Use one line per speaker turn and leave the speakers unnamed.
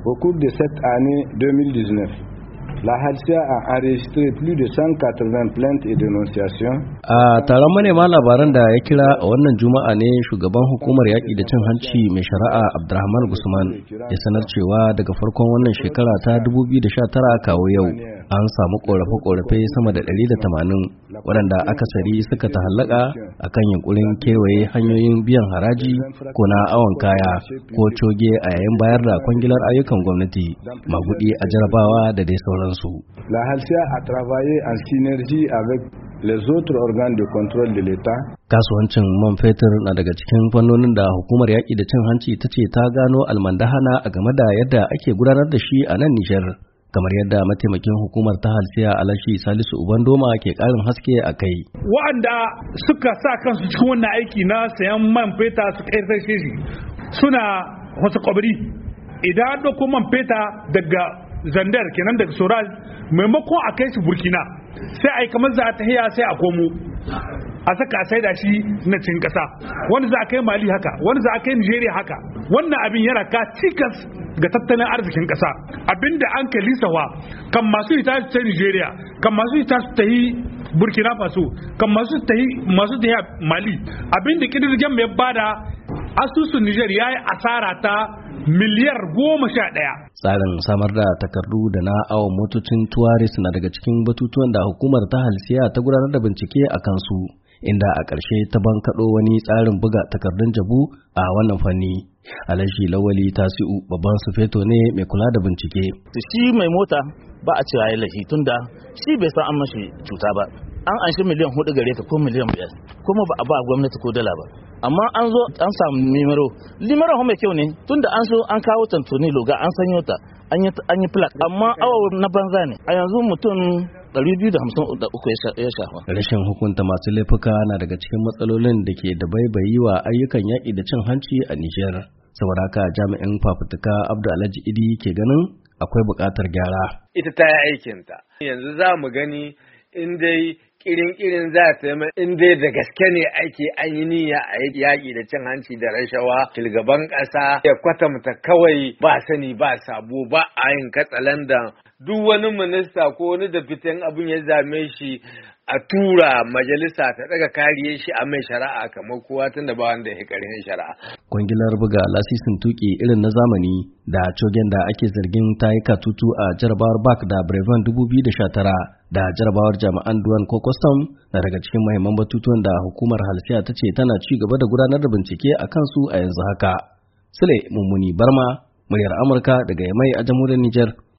Au cours de cette année 2019, la Halsiya a enregistré plus de 180 plaintes et dénonciations.
A taron manema labaran da ya kira a wannan juma'a ne shugaban hukumar yaƙi da cin hanci mai shari'a Abdurrahman Gusman ya sanar cewa daga farkon wannan shekara ta 2019 kawo yau an samu ƙorafe-ƙorafe sama da 180 waɗanda akasari suka tahallaka akan yunkurin kewaye hanyoyin biyan haraji ko na awon kaya ko coge a yayin bayar da kwangilar ayyukan gwamnati, magudi a jarabawa da dai sauransu.
La Halsiya a travaillé en synergie avec les autres organes de contrôle de l'État.
Kasuwancin man fetur na daga cikin fannonin da hukumar yaƙi da cin hanci ta ce ta gano almandahana a game da yadda ake gudanar da shi a nan Nijar. Kamar yadda mataimakin hukumar ta Halsiya Alashi Salisu Ubandoma ke ƙarin haske a kai.
Wa'anda suka sa kansu cikin wannan aiki na sayan man feta su kai shi suna wasu kwabari. Idan an ɗauko man feta daga Zandar kenan daga Soral maimakon a kai shi Burkina sai a yi kamar za a tahiya sai a komo a saka sai da shi na cin ƙasa, wani za a kai Mali haka, wani za a kai Nigeria haka. Wannan abin yana ka cikas ga tattalin arzikin ƙasa. Abinda an kalisawa kan masu ita su ta Nigeria, kan masu ita su ta yi Burkina Faso, kan masu ta yi Mali. Abinda kidirgen mai bada asusun Niger ya yi asara ta miliyar 11.
Tsarin samar da takardu da na awon motocin tuwaris na daga cikin batutuwan da hukumar ta Halsiya ta gudanar da bincike a kansu, inda a ƙarshe ta bankaɗo wani tsarin buga takardun jabu a wannan fanni. Alashi Lawali Tasi'u babban sufeto ne mai kula da bincike.
Shi mai mota ba a cewa ya lahi tunda shi bai san an mashi cuta ba. An anshi miliyan 4 gare ka ko miliyan 5 kuma ba a ba gwamnati ko dala ba. Amma an zo an samu limaro mai kyau ne tunda an so an kawo tantoni loga an sanyo ta an yi plak amma awa na banza ne a yanzu mutum 253 ya shafa.
Rashin hukunta masu laifuka na daga cikin matsalolin da ke da baibayi wa ayyukan yaƙi da cin hanci a Nijar. Saboda haka jami'in fafutuka Abdu Alhaji Idi ke ganin akwai buƙatar gyara.
Ita ta yi aikinta. Yanzu za mu gani in dai kirin za ta yi in dai da gaske ne ake an yi niyya a yaƙi da cin hanci da rashawa, shugaban ƙasa ya kwatanta kawai ba sani ba sabo ba a yin katsalandan duk wani minista ko wani da fitan abin ya zame shi a tura majalisa ta daga kariye shi a mai shari'a kamar kowa tun da ba wanda ya karin shari'a.
Kwangilar buga lasisin tuki irin na zamani da cogen da ake zargin ta yi katutu a jarabawar BAC da Brevan 2019 da jarabawar jami'an Duwan ko Kwastam na daga cikin mahimman batutuwan da hukumar Halsiya ta ce tana ci gaba da gudanar da bincike a kansu a yanzu haka. Sule Mummuni Barma, muryar Amurka daga Yamai a jamhuriyar Nijar.